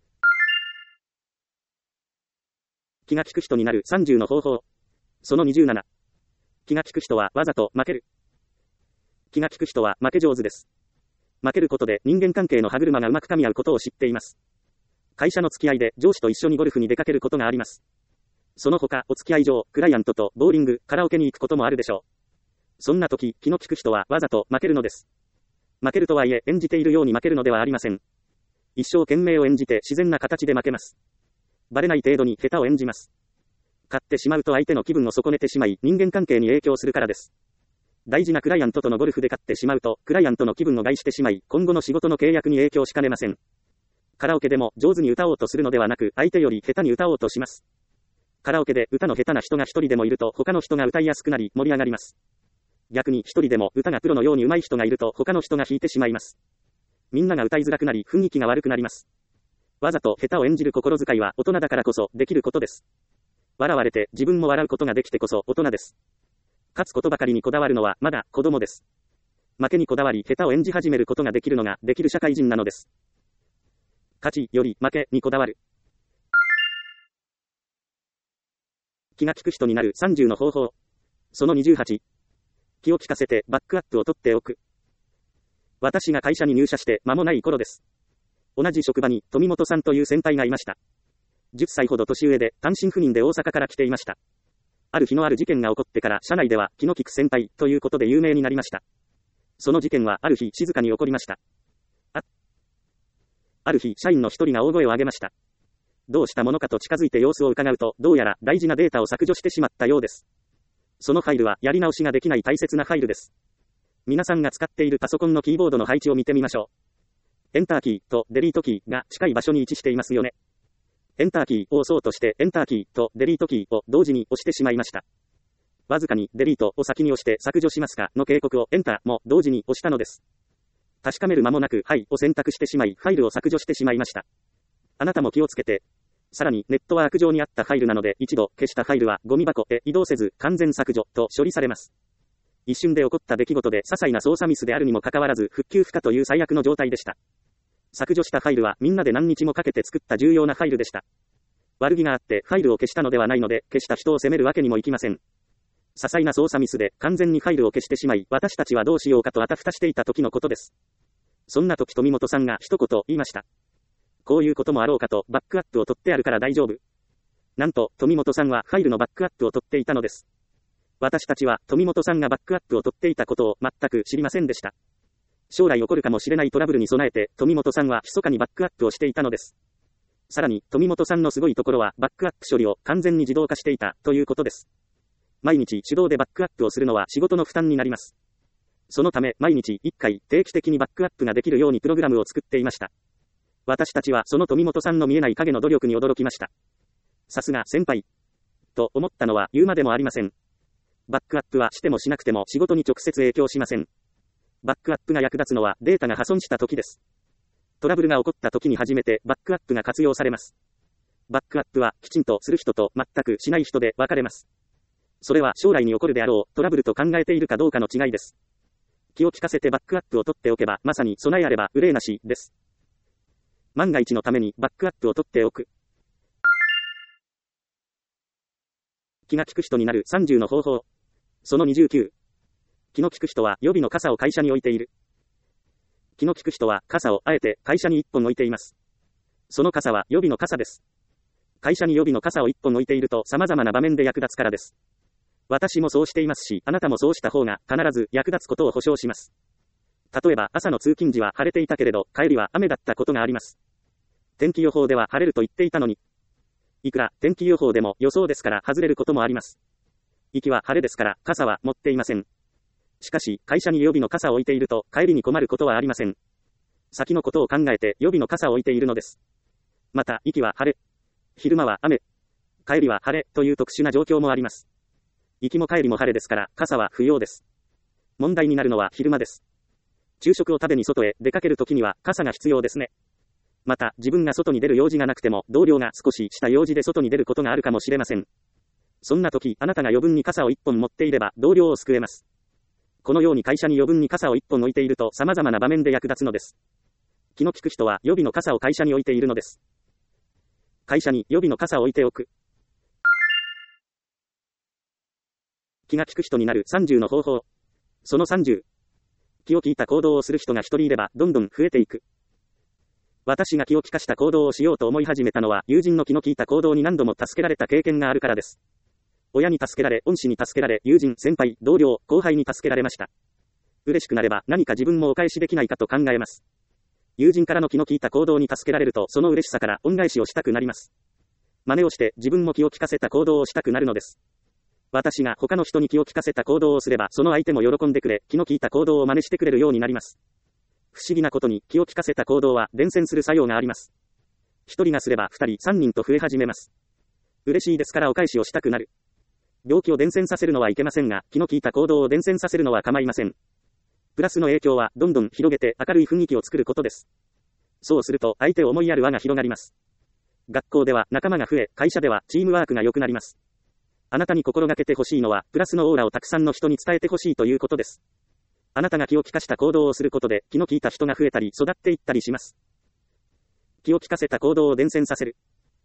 A: 気が利く人になる30の方法。その27。気が利く人はわざと負ける。気が利く人は負け上手です。負けることで人間関係の歯車がうまく噛み合うことを知っています。会社の付き合いで上司と一緒にゴルフに出かけることがあります。その他、お付き合い上、クライアントとボーリング、カラオケに行くこともあるでしょう。そんな時、気の利く人はわざと負けるのです。負けるとはいえ、演じているように負けるのではありません。一生懸命を演じて自然な形で負けます。バレない程度に下手を演じます。勝ってしまうと相手の気分を損ねてしまい、人間関係に影響するからです。大事なクライアントとのゴルフで勝ってしまうと、クライアントの気分を害してしまい、今後の仕事の契約に影響しかねません。カラオケでも上手に歌おうとするのではなく、相手より下手に歌おうとします。カラオケで歌の下手な人が一人でもいると他の人が歌いやすくなり盛り上がります。逆に一人でも歌がプロのように上手い人がいると他の人が弾いてしまいます。みんなが歌いづらくなり雰囲気が悪くなります。わざと下手を演じる心遣いは大人だからこそできることです。笑われて自分も笑うことができてこそ大人です。勝つことばかりにこだわるのはまだ子供です。負けにこだわり下手を演じ始めることができるのができる社会人なのです。勝ちより負けにこだわる。気が利く人になる30の方法。その28。気を利かせてバックアップを取っておく。私が会社に入社して間もない頃です。同じ職場に富本さんという先輩がいました。10歳ほど年上で単身赴任で大阪から来ていました。ある日のある事件が起こってから社内では気の利く先輩ということで有名になりました。その事件はある日静かに起こりました。ある日社員の一人が大声を上げました。どうしたものかと近づいて様子を伺うと、どうやら大事なデータを削除してしまったようです。そのファイルはやり直しができない大切なファイルです。皆さんが使っているパソコンのキーボードの配置を見てみましょう。エンターキーとデリートキーが近い場所に位置していますよね。エンターキーを押そうとしてエンターキーとデリートキーを同時に押してしまいました。わずかにデリートを先に押して削除しますかの警告をエンターも同時に押したのです。確かめる間もなくはいを選択してしまいファイルを削除してしまいました。あなたも気をつけて。さらにネットワーク上にあったファイルなので一度消したファイルはゴミ箱へ移動せず完全削除と処理されます。一瞬で起こった出来事で些細な操作ミスであるにもかかわらず復旧不可という最悪の状態でした。削除したファイルはみんなで何日もかけて作った重要なファイルでした。悪気があってファイルを消したのではないので消した人を責めるわけにもいきません。些細な操作ミスで完全にファイルを消してしまい私たちはどうしようかとあたふたしていた時のことです。そんな時富本さんが一言言いました。こういうこともあろうかとバックアップを取ってあるから大丈夫。なんと富本さんはファイルのバックアップを取っていたのです。私たちは富本さんがバックアップを取っていたことを全く知りませんでした。将来起こるかもしれないトラブルに備えて富本さんは密かにバックアップをしていたのです。さらに富本さんのすごいところはバックアップ処理を完全に自動化していたということです。毎日手動でバックアップをするのは仕事の負担になります。そのため毎日1回定期的にバックアップができるようにプログラムを作っていました。私たちはその富本さんの見えない影の努力に驚きました。さすが先輩。と思ったのは言うまでもありません。バックアップはしてもしなくても仕事に直接影響しません。バックアップが役立つのはデータが破損した時です。トラブルが起こった時に初めてバックアップが活用されます。バックアップはきちんとする人と全くしない人で分かれます。それは将来に起こるであろうトラブルと考えているかどうかの違いです。気を利かせてバックアップを取っておけばまさに備えあれば憂いなしです。万が一のためにバックアップを取っておく。気が利く人になる30の方法。その29。気の利く人は予備の傘を会社に置いている。 気の利く人は傘をあえて会社に1本置いています。その傘は予備の傘です。会社に予備の傘を1本置いていると様々な場面で役立つからです。私もそうしていますし、あなたもそうした方が必ず役立つことを保証します。例えば朝の通勤時は晴れていたけれど、帰りは雨だったことがあります。天気予報では晴れると言っていたのに、いくら天気予報でも予想ですから外れることもあります。行きは晴れですから傘は持っていません。しかし、会社に予備の傘を置いていると帰りに困ることはありません。先のことを考えて予備の傘を置いているのです。また、行きは晴れ、昼間は雨、帰りは晴れという特殊な状況もあります。行きも帰りも晴れですから傘は不要です。問題になるのは昼間です。昼食を食べに外へ出かけるときには傘が必要ですね。また、自分が外に出る用事がなくても同僚が少しした用事で外に出ることがあるかもしれません。そんな時、あなたが余分に傘を1本持っていれば同僚を救えます。このように会社に余分に傘を1本置いていると様々な場面で役立つのです。気の利く人は予備の傘を会社に置いているのです。会社に予備の傘を置いておく。気が利く人になる30の方法。その30。気を利いた行動をする人が一人いればどんどん増えていく。私が気を利かした行動をしようと思い始めたのは友人の気の利いた行動に何度も助けられた経験があるからです。親に助けられ、恩師に助けられ、友人、先輩、同僚、後輩に助けられました。嬉しくなれば何か自分もお返しできないかと考えます。友人からの気の利いた行動に助けられるとその嬉しさから恩返しをしたくなります。真似をして自分も気を利かせた行動をしたくなるのです。私が他の人に気を利かせた行動をすればその相手も喜んでくれ、気の利いた行動を真似してくれるようになります。不思議なことに気を利かせた行動は伝染する作用があります。一人がすれば二人、三人と増え始めます。嬉しいですからお返しをしたくなる。病気を伝染させるのはいけませんが、気の利いた行動を伝染させるのは構いません。プラスの影響はどんどん広げて明るい雰囲気を作ることです。そうすると相手を思いやる輪が広がります。学校では仲間が増え、会社ではチームワークが良くなります。あなたに心がけてほしいのは、プラスのオーラをたくさんの人に伝えてほしいということです。あなたが気を利かした行動をすることで、気の利いた人が増えたり育っていったりします。気を利かせた行動を伝染させる。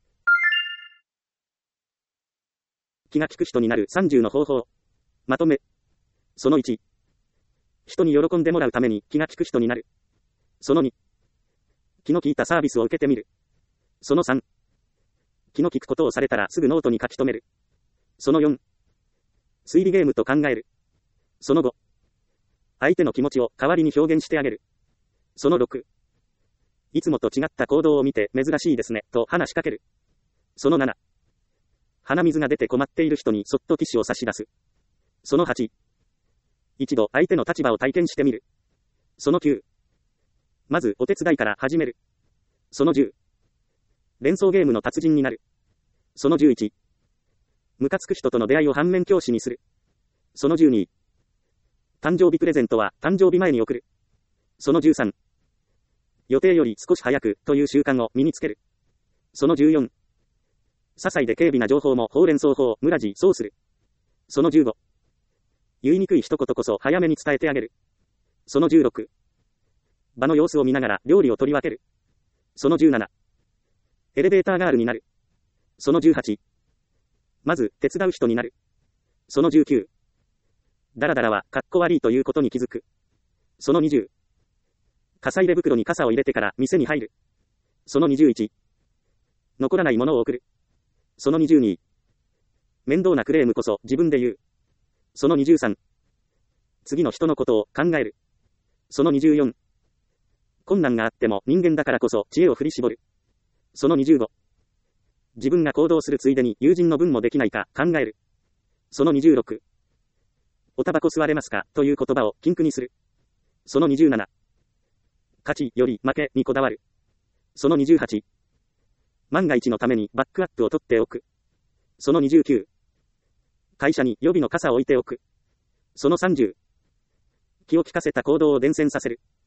A: 気が利く人になる30の方法。まとめ。その1。人に喜んでもらうために気が利く人になる。その2。気の利いたサービスを受けてみる。その3。気の利くことをされたらすぐノートに書き留める。その4。推理ゲームと考える。その5。相手の気持ちを代わりに表現してあげる。その6。いつもと違った行動を見て珍しいですね、と話しかける。その7。鼻水が出て困っている人にそっとティッシュを差し出す。その8。一度相手の立場を体験してみる。その9。まずお手伝いから始める。その10。連想ゲームの達人になる。その11。ムカつく人との出会いを反面教師にする。その12。誕生日プレゼントは誕生日前に送る。その13。予定より少し早くという習慣を身につける。その14。些細で軽微な情報もほうれん草法、村地、そうする。その15。言いにくい一言こそ早めに伝えてあげる。その16。場の様子を見ながら料理を取り分ける。その17。エレベーターガールになる。その18。まず、手伝う人になる。その19。だらだらは、かっこ悪いということに気づく。その20。傘入れ袋に傘を入れてから店に入る。その21。残らないものを送る。その22。面倒なクレームこそ自分で言う。その23。次の人のことを考える。その24。困難があっても人間だからこそ知恵を振り絞る。その25。自分が行動するついでに友人の分もできないか考える。その26。おタバコ吸われますかという言葉を禁句にする。その27。勝ちより負けにこだわる。その28。万が一のためにバックアップを取っておく。その29。会社に予備の傘を置いておく。その30。気を利かせた行動を伝染させる。